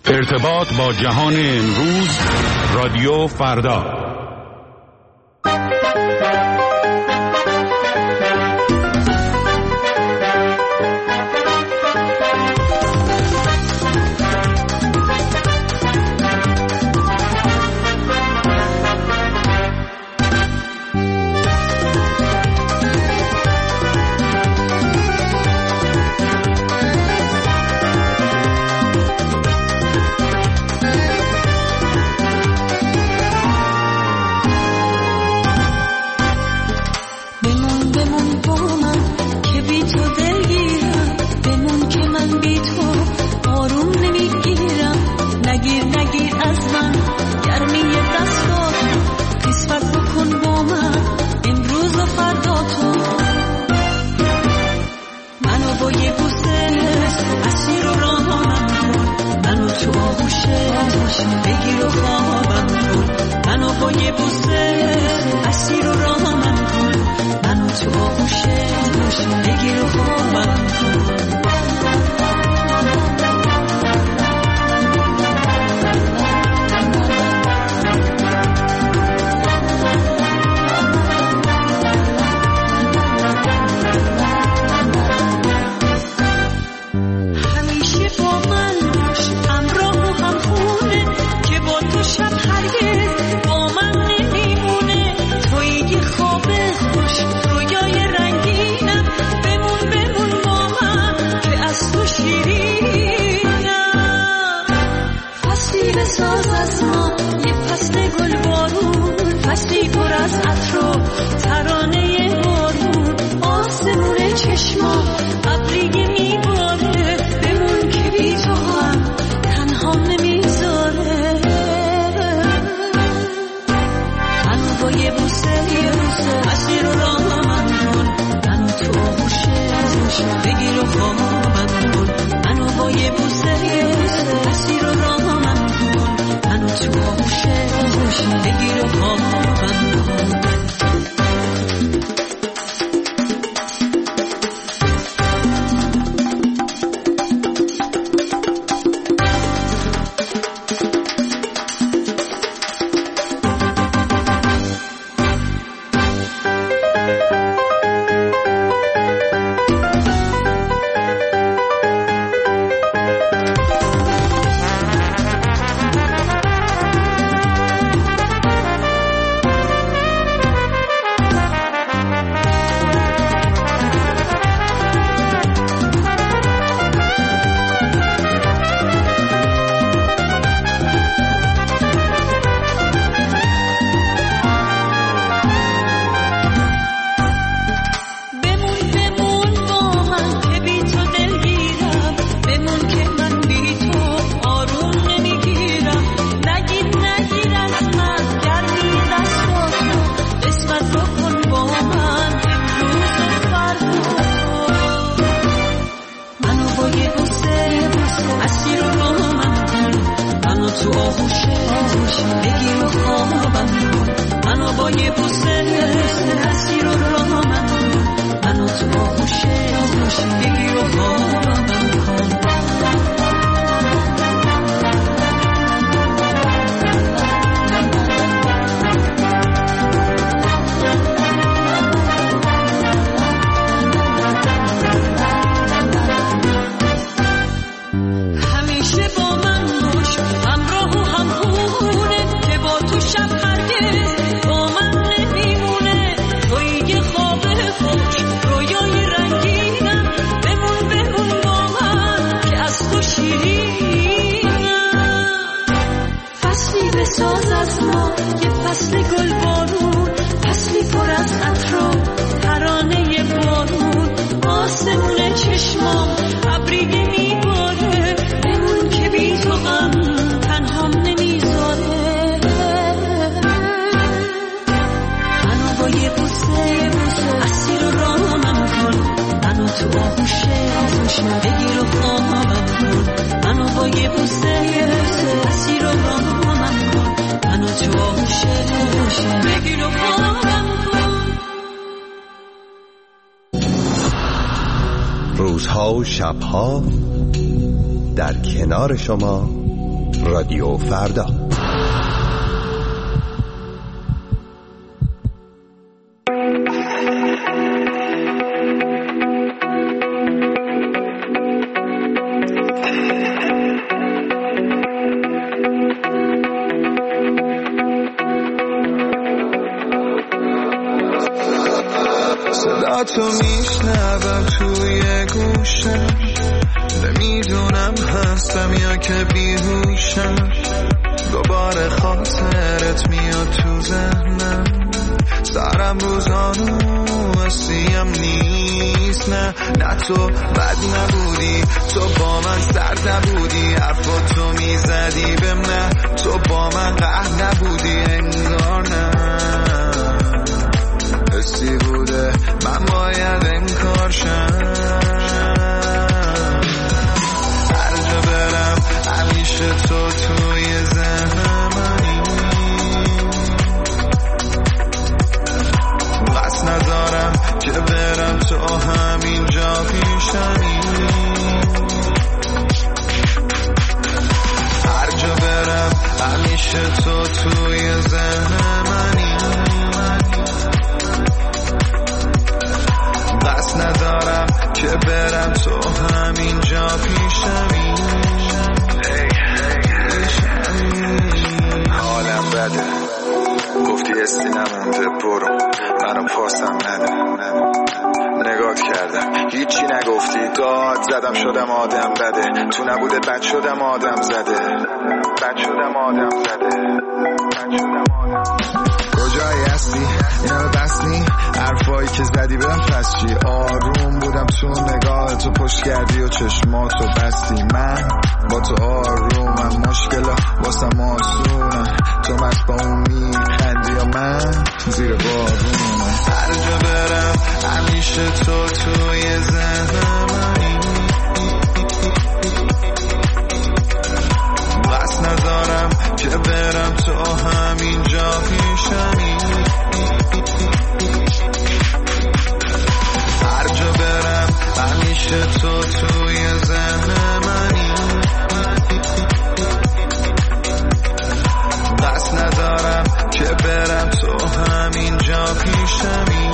ارتباط با جهان امروز، رادیو فردا. روزها و شبها در کنار شما رادیو فردا. صدا تو میشنوم توی گوشم، نمیدونم هستم یا که بیهوشم، دوباره خاطرت میاد تو ذهنم، سرم روزانو اسیم نیست. نه تو بد نبودی، تو با من سرد نبودی، حرفاتو میزدی به من، تو با من قهر نبودی انگار. نه حسی بوده من باید انکار شم، هر جا برم همیشه تو توی ذهنمانی، قصد ندارم که برم تو همینجا پیشمی، هر جا برم همیشه تو توی ذهنمانی، قصد ندارم که برم تو همینجا پیشمی. حالم بده، گفتی استی نمونده برو، منو پاسم نده، نگات کردم هیچی نگفتی، داد زدم شدم آدم بده، تو نبوده بد شدم آدم زده، بد شدم آدم زده، بد شدم آدم. کجایی هستی؟ اینا رو بسنی؟ حرفایی که زدی بهم پس چی؟ آروم بودم تو نگاه تو، پشت کردی و چشماتو بستی، من با تو آرومم، مشکلا واسم آسونه، تو مست با اون میخندی یا من زیر بارونه، هر جا برم همیشه تو توی ذهنمانی، قصد ندارم که برم تو همینجا پیشمی، هر جا برم همیشه تو توی ذهنمانی، قصد ندارم که برم تو همینجا پیشمی.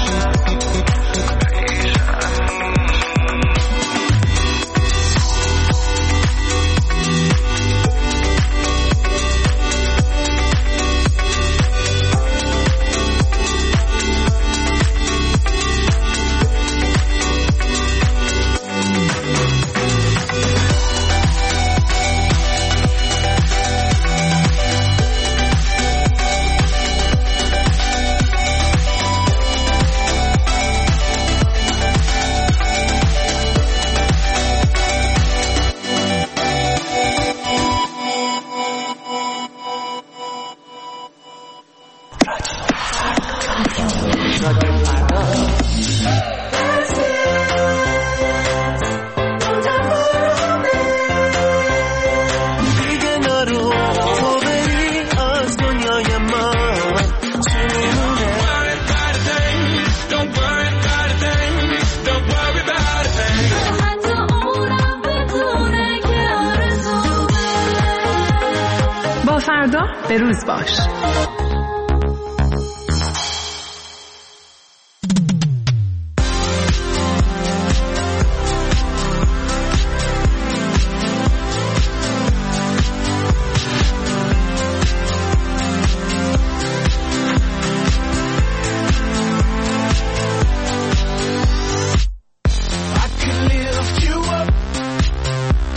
فردا به روز باش.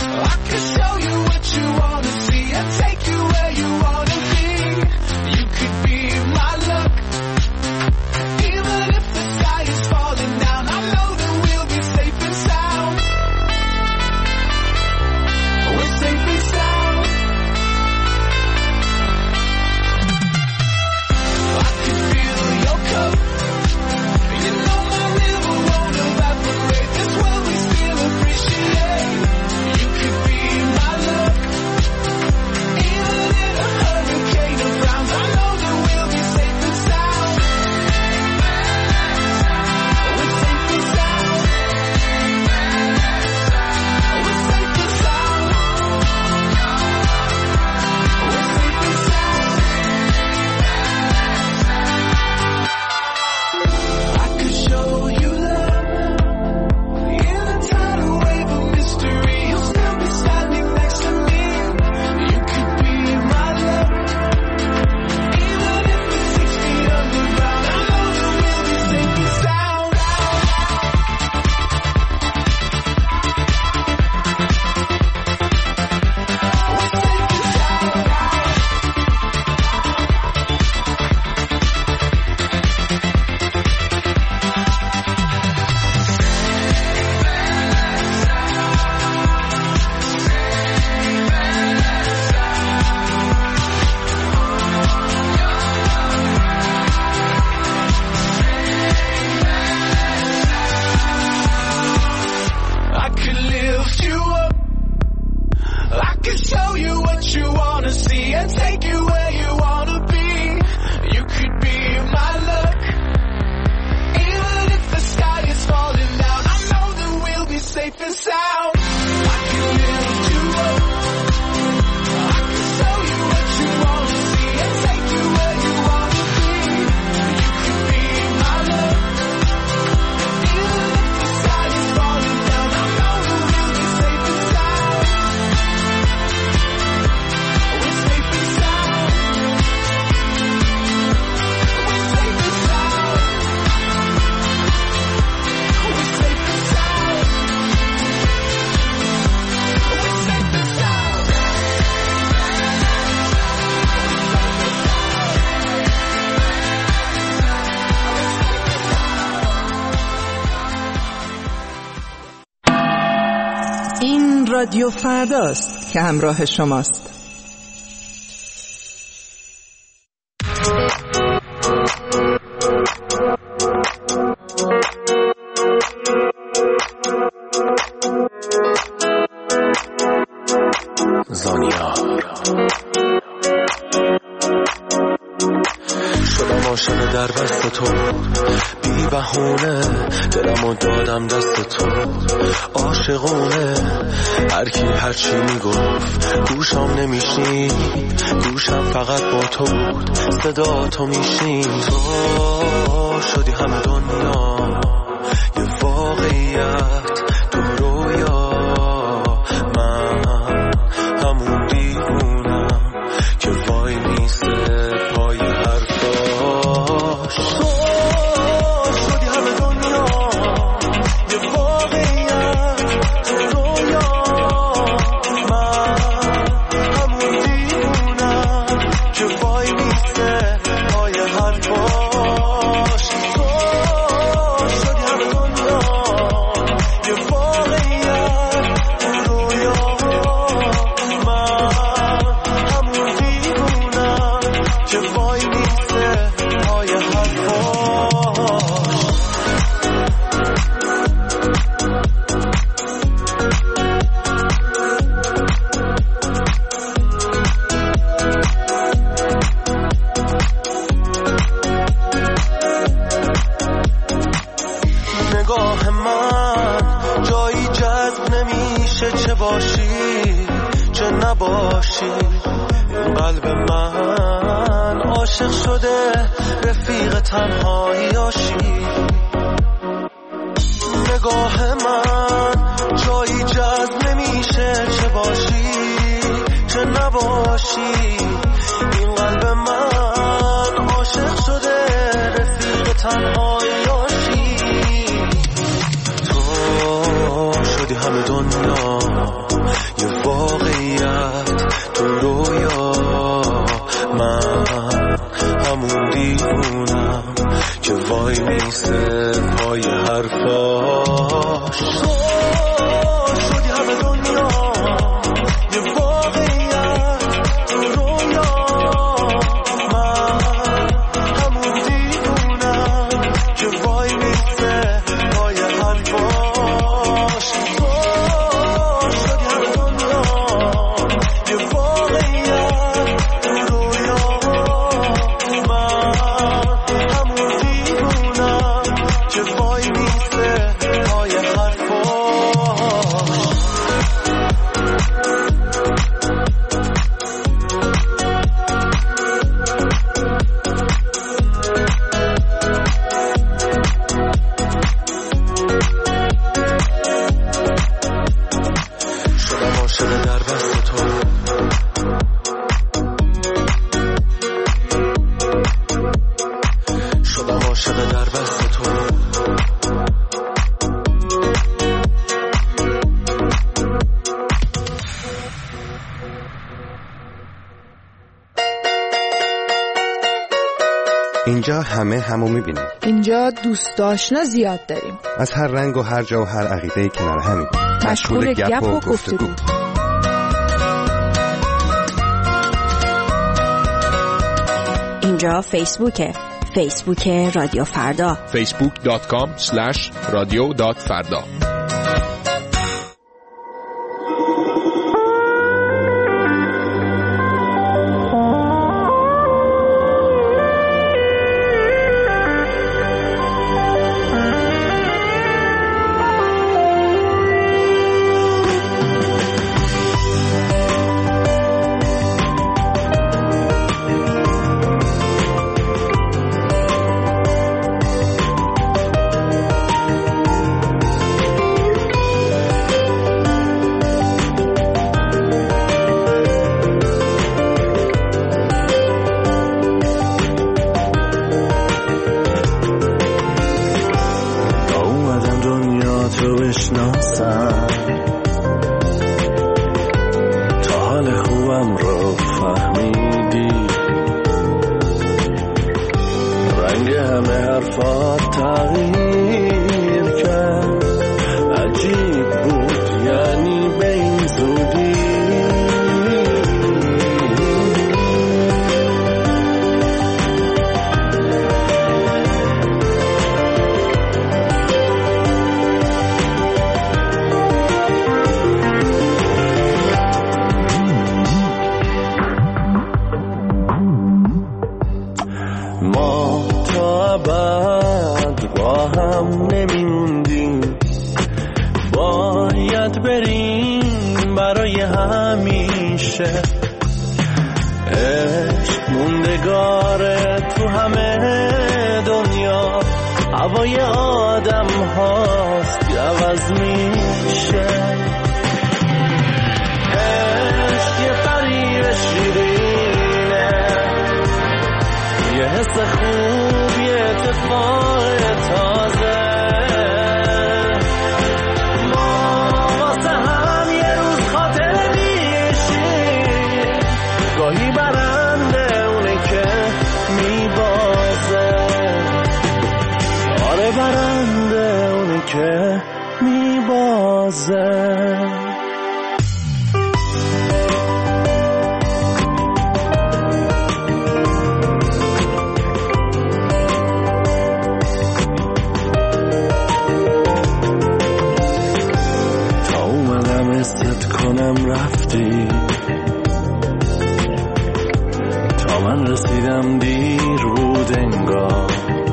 You could can show you what you wanna see and take you where you wanna be. You could be my luck. Even if the sky is falling down, I know that we'll be safe and sound. I can lift you up. I can show you what you wanna see and take you where you wanna be. You could be my luck. Even if the sky is falling down, I know that we'll be safe and sound. We're safe and sound. We're safe and sound. We're safe and sound. We're safe and sound. این رادیو فرداست که همراه شماست. زانیا شدم عاشق در بست تو، بی بهونه دلمو دادم دست تو، عاشقونه هر کی هر چی میگفت گوشم نمیشنید، گوشم فقط با تو بود، صدا تو میشنید. تو شدی همه دنیا یه واقعیت، تو رویا من همون دیوونم که وای میسته پای حرفاش. تو شدی همه دنیا یه واقعیت، تو رویا من همون دیوونم که وای میسته پای حرفاش. تو شدی همه دنیا یه واقعیت، تو رویا من همون دیوونم که وای میسته پای حرفاش. نگاه من جایی جذب نمیشه، چه باشی چه نباشی. این قلب من عاشق شده رفیق تنهاییاشی. نگاه من جایی جذب نمیشه، چه باشی چه نباشی. این قلب من عاشق شده رفیق تنهاییاشی. تو شدی همه دنیا یه واقعیت، تو رویا من همون دیوونم که وای میسته پای حرفاش. تو شدی همه دنیا یه واقعیت، تو رویا من همون دیوونم که وای میسته پای حرفاش. تو شدی همه دنیا یه واقعیت، تو رویا من همون دیوونم که وای میسته پای حرفاش. شدم عاشق در بست تو، شدم عاشق در بست تو. اینجا همه همو میبینیم. اینجا دوست آشنا زیاد داریم، از هر رنگ و هر جا و هر عقیده‌ای کنار همیم. مشغول گپ و گفتگو. اینجا فیسبوکه، فیسبوک رادیو فردا، facebook.com/radio.farda. همیشه. عشق موندگاره تو همه دنیا، هوای آدم هاست که عوض میشه. عشق یه فریب شیرینه، یه حس خوب، یه اتفاق تازه. ما واسه هم یه روز خاطر میشیم، گاهی برنده اونه که میبازه. آره برنده اونه که میبازه. رفتی تا من رسیدم دیر بود انگار،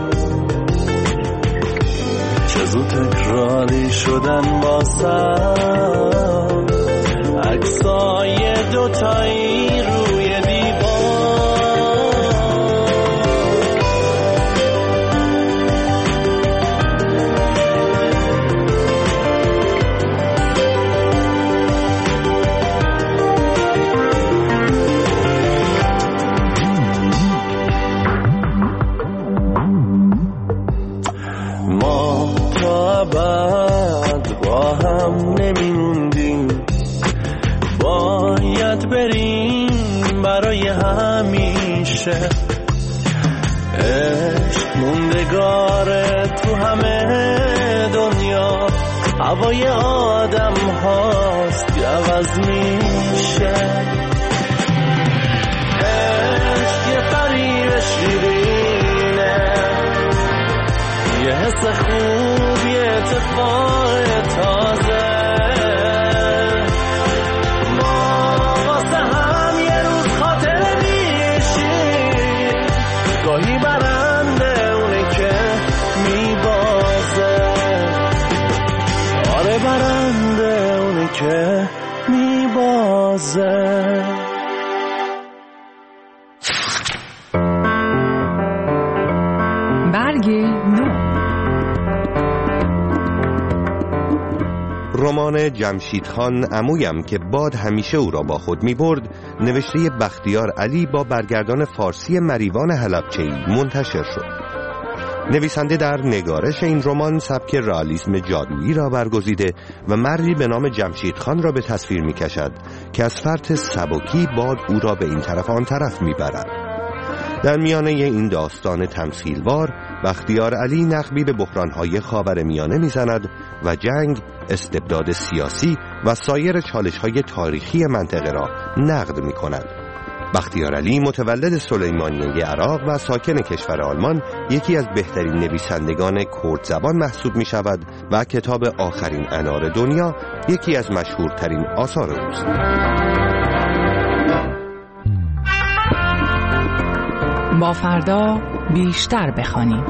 چه زود تکراری شدن واسم عکسای دوتایی روی دیوار. بعد با هم نمیموندیم، باید بریم برای همیشه. عشق موندگاره تو همه دنیا، هوای آدم هاست که عوض میشه. عشق یه فریب شیرینه، یه حس خوب، یه اتفاق تازه. ما واسه هم یه روز خاطر میشیم، گاهی برنده اونه که میبازه. آره برنده اونه که میبازه. رمان جمشیدخان عمویم که باد همیشه او را با خود می برد، نوشته بختیار علی با برگردان فارسی مریوان حلبچه‌ای منتشر شد. نویسنده در نگارش این رمان سبک رئالیسم جادویی را برگزیده و مردی به نام جمشیدخان را به تصویر می کشد که از فرط سبکی باد او را به این طرف آن طرف می برد. در میانه این داستان تمثیلوار بختیار علی نقبی به بحران‌های خاورمیانه می‌زند و جنگ، استبداد سیاسی و سایر چالش‌های تاریخی منطقه را نقد می‌کند. بختیار علی متولد سلیمانیه عراق و ساکن کشور آلمان یکی از بهترین نویسندگان کرد زبان محسوب می‌شود و کتاب آخرین انار دنیا یکی از مشهورترین آثار اوست. با فردا بیشتر بخوانیم.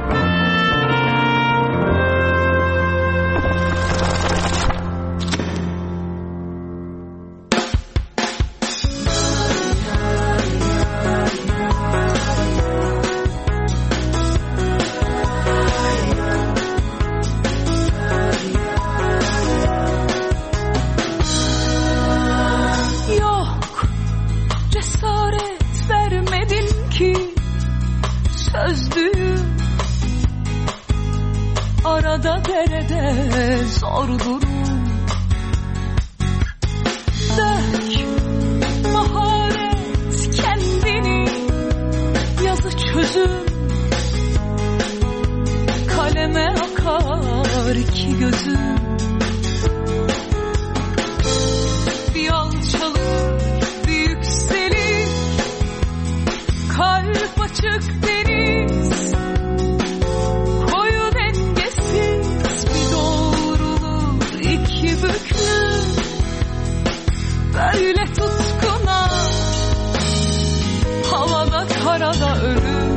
Arada derede zor durum, dök maharet kendini, yazı çözüm, kaleme akar ki gözüm. Bir alçalır, bir yükselir, kalp açık deniz, böyle tutkuna, havada karada ölüm.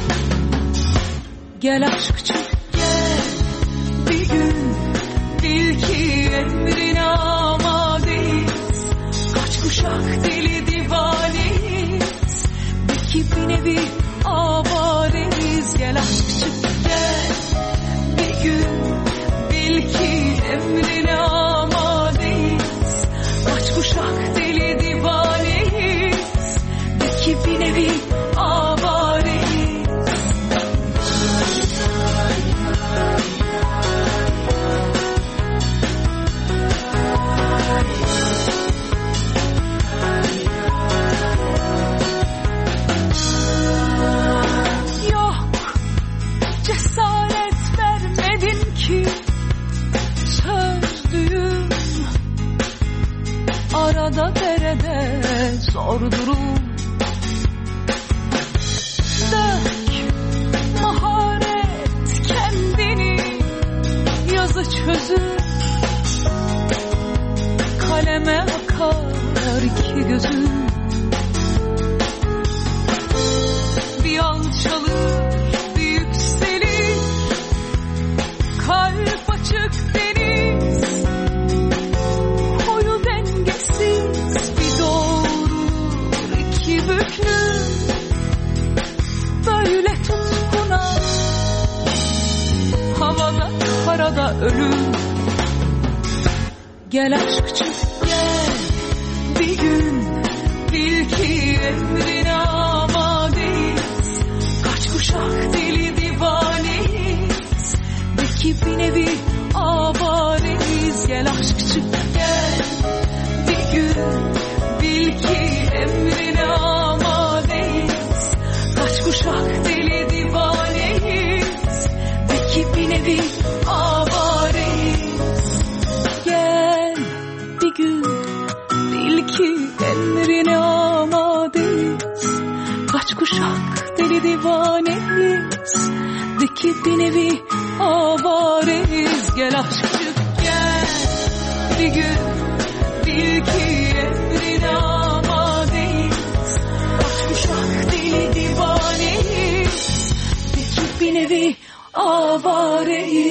Gel aşk çık gel, bir gün bil ki emrine amadeyiz. Kaç Kaç kuşak deli divaneyiz, belki bir nevi avareyiz. Gel aşkçı gel, bir gün bil ki emrine amadeyiz. Kaç kuşak deli divaneyiz, belki bir nevi avareyiz. Arada derede zor durum, dök maharet kendini, yazı çözür, kaleme akar iki gözüm. Bir alçalır bir yükselir, kalp açık deniz, koyu dengesiz bir doğurur iki büklüm. Böyle tutkuna, havada karada ölüm. Gel aşkçı gel, bir gün bil ki emrine amadeyiz. Kaç kuşak deli divaneyiz, belki bir nevi avareyiz. Gel aşkçı gel, bir gün bil ki emrine amadeyiz. Kaç kuşak deli divaneyiz, belki bir nevi avareyiz. Gel bir gün bil ki emrine amadeyiz. Kaç kuşak deli divaneyiz, belki bir nevi avareyiz. Gel aşkçı gel, bir gün bil ki emrine amadeyiz. Kaç kuşak deli divaneyiz, belki bir nevi avareyiz.